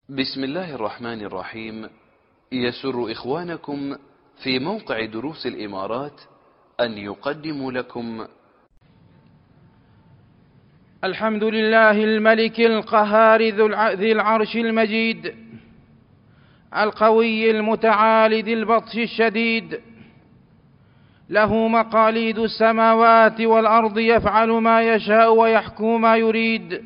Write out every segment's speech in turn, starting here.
بسم الله الرحمن الرحيم. يسر إخوانكم في موقع دروس الإمارات أن يقدموا لكم الحمد لله الملك القهار ذي العرش المجيد القوي المتعال ذي البطش الشديد، له مقاليد السماوات والأرض، يفعل ما يشاء ويحكم ما يريد،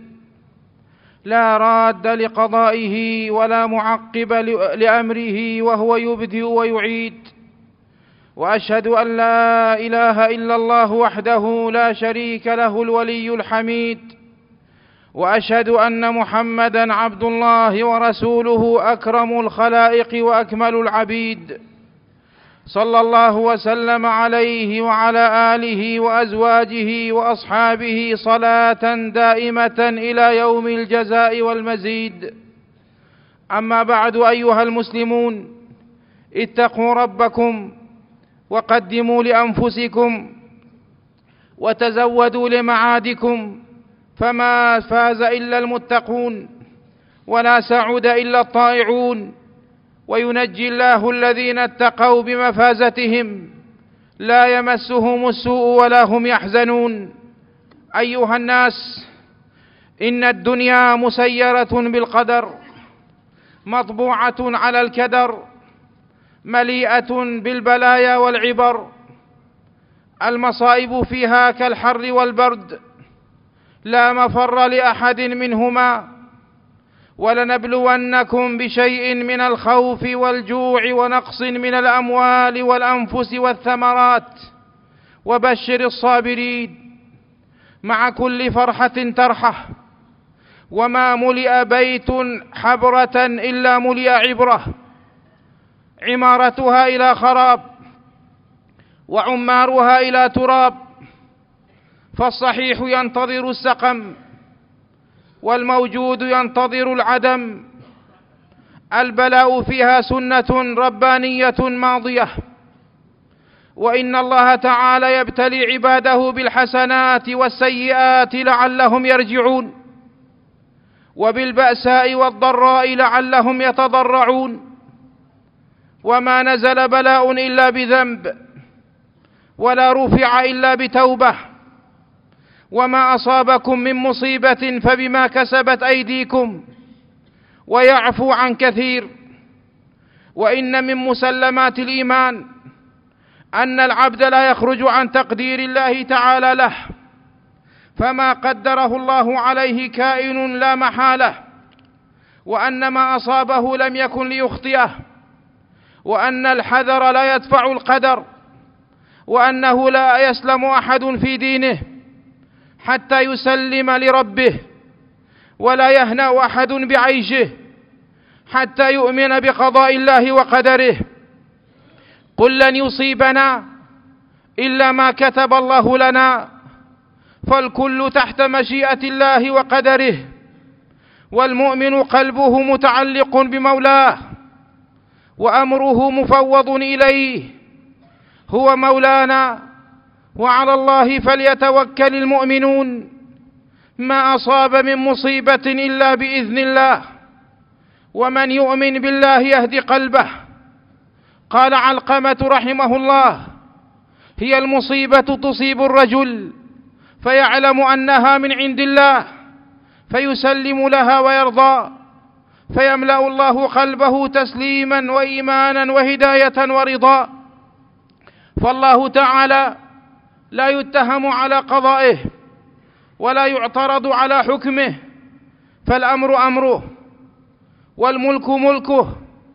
لا راد لقضائه ولا معقب لأمره، وهو يبدئ ويعيد. وأشهد أن لا إله إلا الله وحده لا شريك له الولي الحميد، وأشهد أن محمدًا عبد الله ورسوله أكرم الخلائق وأكمل العبيد، صلى الله وسلم عليه وعلى آله وأزواجه وأصحابه صلاة دائمة إلى يوم الجزاء والمزيد. أما بعد، أيها المسلمون، اتقوا ربكم وقدموا لأنفسكم وتزودوا لمعادكم، فما فاز إلا المتقون ولا سعد إلا الطائعون، وينجي الله الذين اتقوا بمفازتهم لا يمسهم السوء ولا هم يحزنون. أيها الناس، إن الدنيا مسيرة بالقدر، مطبوعة على الكدر، مليئة بالبلايا والعبر، المصائب فيها كالحر والبرد، لا مفر لأحد منهما. ولنبلونكم بشيء من الخوف والجوع ونقص من الأموال والأنفس والثمرات، وبشر الصابرين. مع كل فرحة ترحة، وما ملئ بيت حبرة إلا ملئ عبرة، عمارتها إلى خراب وعمارها إلى تراب، فالصحيح ينتظر السقم، والموجود ينتظر العدم. البلاء فيها سنة ربانية ماضية، وإن الله تعالى يبتلي عباده بالحسنات والسيئات لعلهم يرجعون، وبالبأساء والضراء لعلهم يتضرعون. وما نزل بلاء إلا بذنب، ولا رفع إلا بتوبة، وما أصابكم من مصيبة فبما كسبت أيديكم، ويعفو عن كثير. وإن من مسلمات الإيمان أن العبد لا يخرج عن تقدير الله تعالى له، فما قدره الله عليه كائن لا محالة، وأن ما أصابه لم يكن ليخطئه، وأن الحذر لا يدفع القدر، وأنه لا يسلم أحد في دينه حتى يسلم لربه، ولا يهنأ أحد بعيشه حتى يؤمن بقضاء الله وقدره. قل لن يصيبنا إلا ما كتب الله لنا، فالكل تحت مشيئة الله وقدره، والمؤمن قلبه متعلق بمولاه، وأمره مفوض إليه، هو مولانا، وعلى الله فليتوكل المؤمنون. ما أصاب من مصيبة إلا بإذن الله، ومن يؤمن بالله يهدي قلبه. قال علقمة رحمه الله: هي المصيبة تصيب الرجل فيعلم أنها من عند الله، فيسلم لها ويرضى، فيملأ الله قلبه تسليما وإيمانا وهداية ورضا. فالله تعالى لا يتهم على قضائه، ولا يعترض على حكمه، فالأمر أمره، والملك ملكه،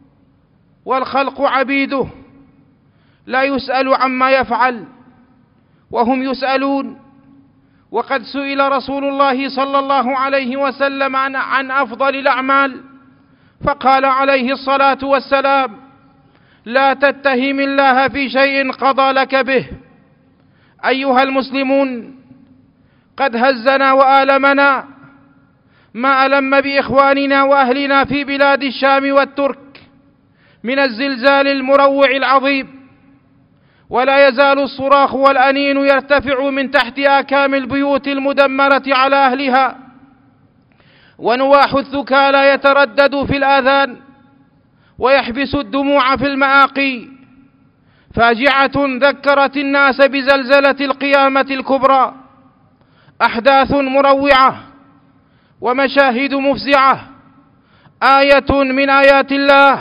والخلق عبيده، لا يسأل عما يفعل وهم يسألون. وقد سئل رسول الله صلى الله عليه وسلم عن أفضل الأعمال، فقال عليه الصلاة والسلام: لا تتهم الله في شيء قضى لك به. أيها المسلمون، قد هزنا وآلمنا ما ألم بإخواننا وأهلنا في بلاد الشام والترك من الزلزال المروع العظيم، ولا يزال الصراخ والأنين يرتفع من تحت آكام البيوت المدمرة على أهلها. ونواح الثكالى يتردد في الآذان ويحبس الدموع في المآقي. فاجعة ذكرت الناس بزلزلة القيامة الكبرى، أحداث مروعة ومشاهد مفزعة، آية من آيات الله،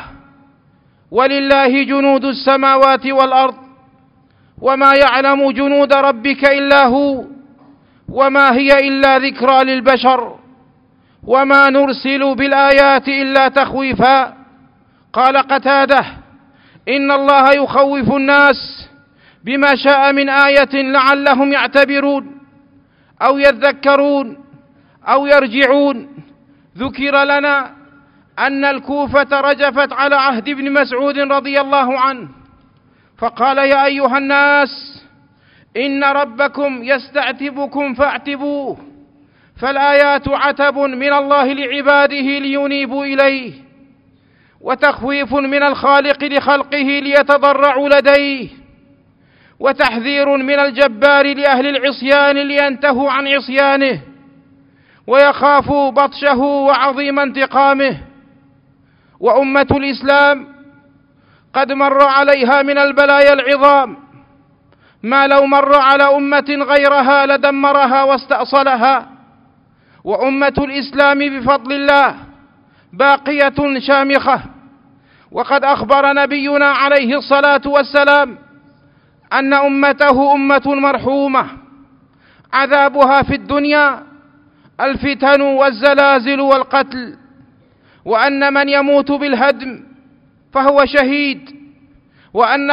ولله جنود السماوات والأرض، وما يعلم جنود ربك إلا هو، وما هي إلا ذكرى للبشر، وما نرسل بالآيات إلا تخويفا. قال قتادة: إن الله يخوف الناس بما شاء من آية لعلهم يعتبرون أو يذكرون أو يرجعون. ذكر لنا أن الكوفة رجفت على عهد ابن مسعود رضي الله عنه، فقال: يا أيها الناس، إن ربكم يستعتبكم فاعتبوه، فالآيات عتب من الله لعباده لينيبوا إليه، وتخويف من الخالق لخلقه ليتضرعوا لديه، وتحذير من الجبار لأهل العصيان لينتهوا عن عصيانه ويخافوا بطشه وعظيم انتقامه. وأمة الإسلام قد مر عليها من البلايا العظام ما لو مر على أمة غيرها لدمرها واستأصلها. وأمة الإسلام بفضل الله باقية شامخة، وقد أخبر نبينا عليه الصلاة والسلام أن أمته أمة مرحومة، عذابها في الدنيا الفتن والزلازل والقتل، وأن من يموت بالهدم فهو شهيد، وأن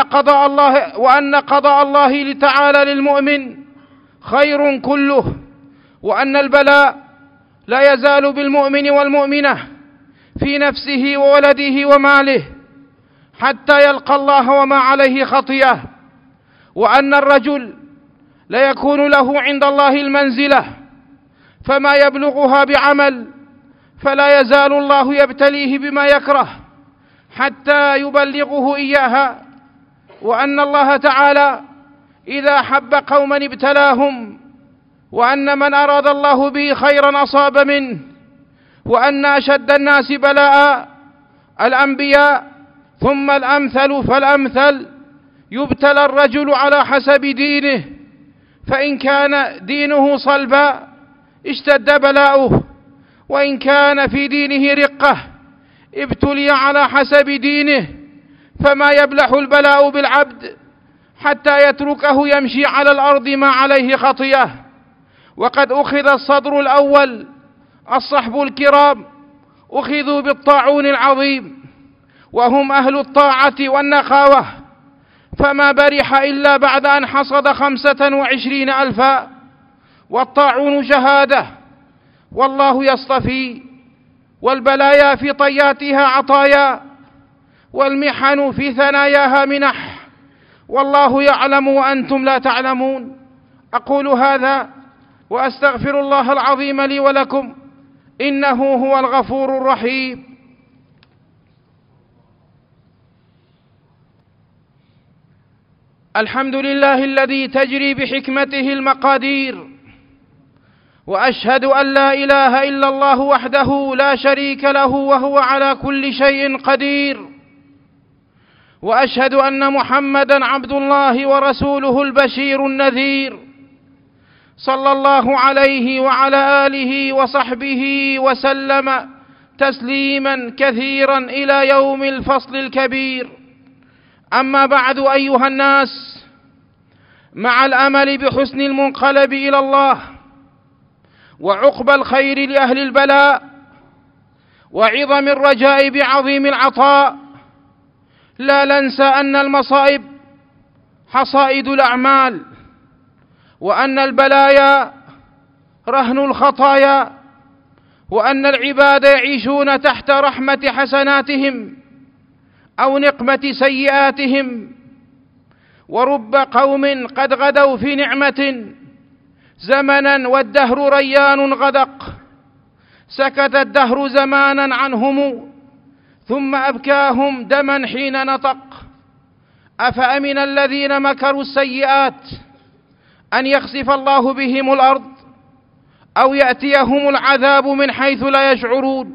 قضاء الله تعالى للمؤمن خير كله، وأن البلاء لا يزال بالمؤمن والمؤمنة في نفسه وولده وماله حتى يلقى الله وما عليه خطيئة، وأن الرجل لا يكون له عند الله المنزلة فما يبلغها بعمل، فلا يزال الله يبتليه بما يكره حتى يبلغه إياها، وأن الله تعالى إذا حب قوما ابتلاهم، وأن من أراد الله به خيرا أصاب منه، وأن أشد الناس بلاء الأنبياء، ثم الأمثل فالأمثل، يبتلى الرجل على حسب دينه، فإن كان دينه صلبا اشتد بلاؤه، وإن كان في دينه رقة ابتلي على حسب دينه، فما يبلح البلاء بالعبد حتى يتركه يمشي على الأرض ما عليه خطيئة. وقد أخذ الصدر الأول، الصحب الكرام أخذوا بالطاعون العظيم، وهم أهل الطاعة والنخاوة، فما برح إلا بعد أن حصد 25,000. والطاعون شهادة، والله يصطفي، والبلايا في طياتها عطايا، والمحن في ثناياها منح، والله يعلم وأنتم لا تعلمون. أقول هذا وأستغفر الله العظيم لي ولكم، إنه هو الغفور الرحيم. الحمد لله الذي تجري بحكمته المقادير، وأشهد أن لا إله إلا الله وحده لا شريك له وهو على كل شيء قدير، وأشهد أن محمدًا عبد الله ورسوله البشير النذير، صلى الله عليه وعلى آله وصحبه وسلم تسليمًا كثيرًا إلى يوم الفصل الكبير. أما بعد، أيها الناس، مع الأمل بحسن المنقلب إلى الله وعقب الخير لأهل البلاء وعظم الرجاء بعظيم العطاء، لا ننسى أن المصائب حصائد الأعمال، وأن البلايا رهن الخطايا، وأن العباد يعيشون تحت رحمة حسناتهم أو نقمة سيئاتهم. ورب قوم قد غدوا في نعمة زمنا والدهر ريان غدق، سكت الدهر زمانا عنهم ثم أبكاهم دما حين نطق. أفأمن الذين مكروا السيئات أن يخسف الله بهم الأرض أو يأتيهم العذاب من حيث لا يشعرون.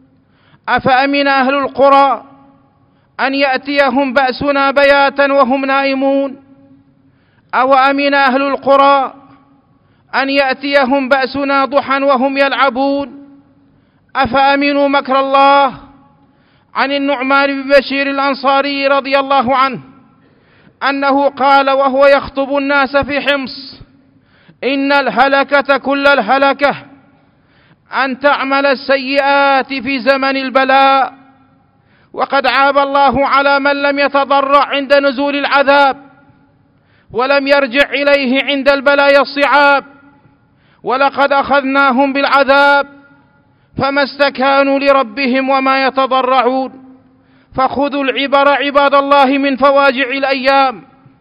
أفأمن أهل القرى أن يأتيهم بأسنا بياتا وهم نائمون أو أمن أهل القرى أن يأتيهم بأسنا ضحى وهم يلعبون. أفأمنوا مكر الله. عن النعمان بن بشير الأنصاري رضي الله عنه أنه قال وهو يخطب الناس في حمص: إن الهلكة كل الهلكة أن تعمل السيئات في زمن البلاء، وقد عاب الله على من لم يتضرع عند نزول العذاب ولم يرجع إليه عند البلايا الصعاب، ولقد أخذناهم بالعذاب فما استكانوا لربهم وما يتضرعون. فخذوا العبر عباد الله من فواجع الأيام،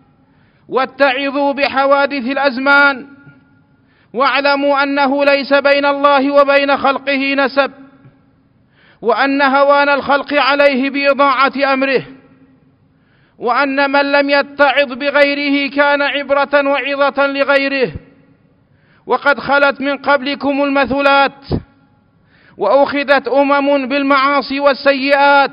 واتعظوا بحوادث الأزمان، واعلموا أنه ليس بين الله وبين خلقه نسب، وأن هوان الخلق عليه بإضاعة أمره، وأن من لم يتعظ بغيره كان عبرة وعظة لغيره. وقد خلت من قبلكم المثلات، وأخذت أمم بالمعاصي والسيئات،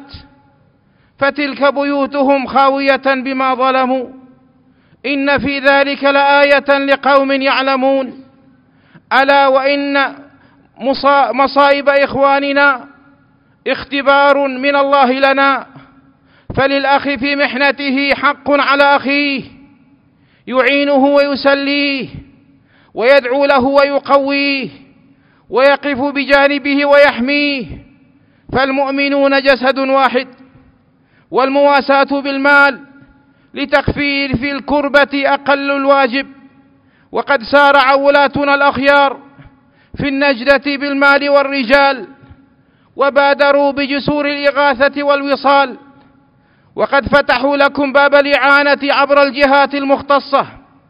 فتلك بيوتهم خاوية بما ظلموا. إن في ذلك لآية لقوم يعلمون. ألا وإن مصائب إخواننا اختبار من الله لنا، فللأخ في محنته حق على أخيه، يعينه ويسليه ويدعو له ويقويه ويقف بجانبه ويحميه. فالمؤمنون جسد واحد، والمواساة بالمال لتخفيف في الكربة أقل الواجب. وقد سارع ولاتنا الأخيار في النجدة بالمال والرجال، وبادروا بجسور الإغاثة والوصال، وقد فتحوا لكم باب الإعانة عبر الجهات المختصة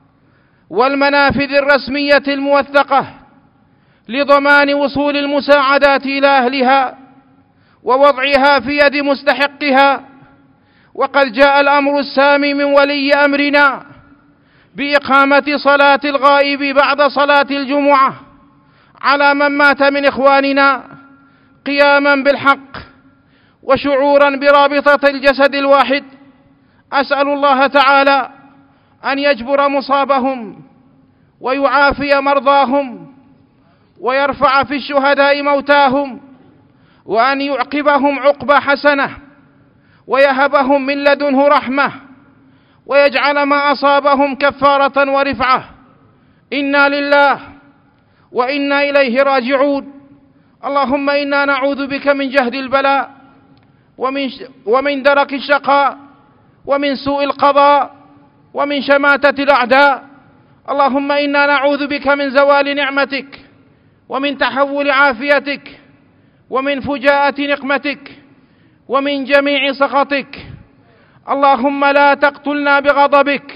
والمنافذ الرسمية الموثقة لضمان وصول المساعدات إلى أهلها ووضعها في يد مستحقها. وقد جاء الأمر السامي من ولي أمرنا بإقامة صلاة الغائب بعد صلاة الجمعة على من مات من إخواننا، قياما بالحق وشعورا برابطة الجسد الواحد. أسأل الله تعالى أن يجبر مصابهم ويعافي مرضاهم ويرفع في الشهداء موتاهم، وأن يعقبهم عقبى حسنة ويهبهم من لدنه رحمة، ويجعل ما أصابهم كفارة ورفعة. إنا لله وإنا إليه راجعون. اللهم إنا نعوذ بك من جهد البلاء ومن درك الشقاء ومن سوء القضاء ومن شماتة الأعداء. اللهم إنا نعوذ بك من زوال نعمتك ومن تحول عافيتك ومن فجاءة نقمتك ومن جميع سخطك. اللهم لا تقتلنا بغضبك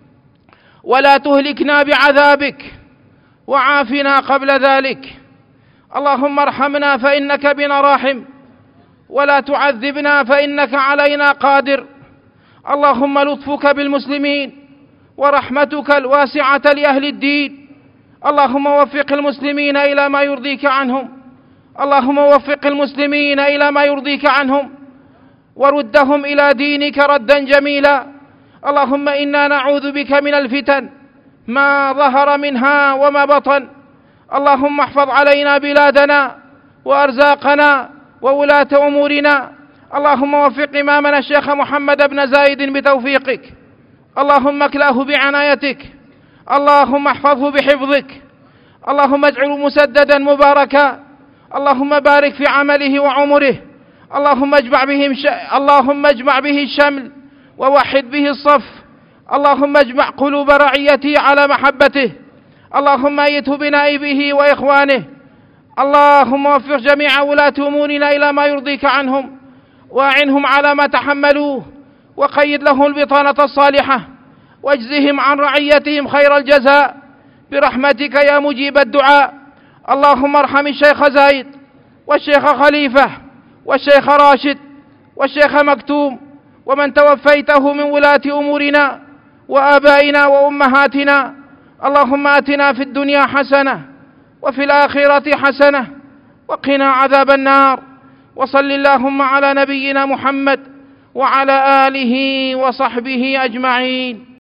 ولا تهلكنا بعذابك، وعافنا قبل ذلك. اللهم ارحمنا فإنك بنا راحم، ولا تعذبنا فإنك علينا قادر. اللهم لطفك بالمسلمين ورحمتك الواسعة لأهل الدين. اللهم وفق المسلمين إلى ما يرضيك عنهم، اللهم وفق المسلمين إلى ما يرضيك عنهم، وردهم إلى دينك ردا جميلا. اللهم إنا نعوذ بك من الفتن ما ظهر منها وما بطن. اللهم احفظ علينا بلادنا وأرزاقنا وولاة أمورنا. اللهم وفق إمامنا الشيخ محمد بن زايد بتوفيقك، اللهم اكلأه بعنايتك، اللهم احفظه بحفظك، اللهم اجعله مسددا مباركا، اللهم بارك في عمله وعمره، اللهم اجمع به الشمل ووحد به الصف، اللهم اجمع قلوب رعيته على محبته، اللهم أيده بنائبه وإخوانه. اللهم وفق جميع ولاة أمورنا إلى ما يرضيك عنهم، وأعنهم على ما تحملوه، وقيد لهم البطانة الصالحة، واجزهم عن رعيتهم خير الجزاء برحمتك يا مجيب الدعاء. اللهم ارحم الشيخ زايد والشيخ خليفة والشيخ راشد والشيخ مكتوم ومن توفيته من ولاة أمورنا وآبائنا وأمهاتنا. اللهم آتنا في الدنيا حسنة وفي الآخرة حسنة وقنا عذاب النار. وصل اللهم على نبينا محمد وعلى آله وصحبه أجمعين.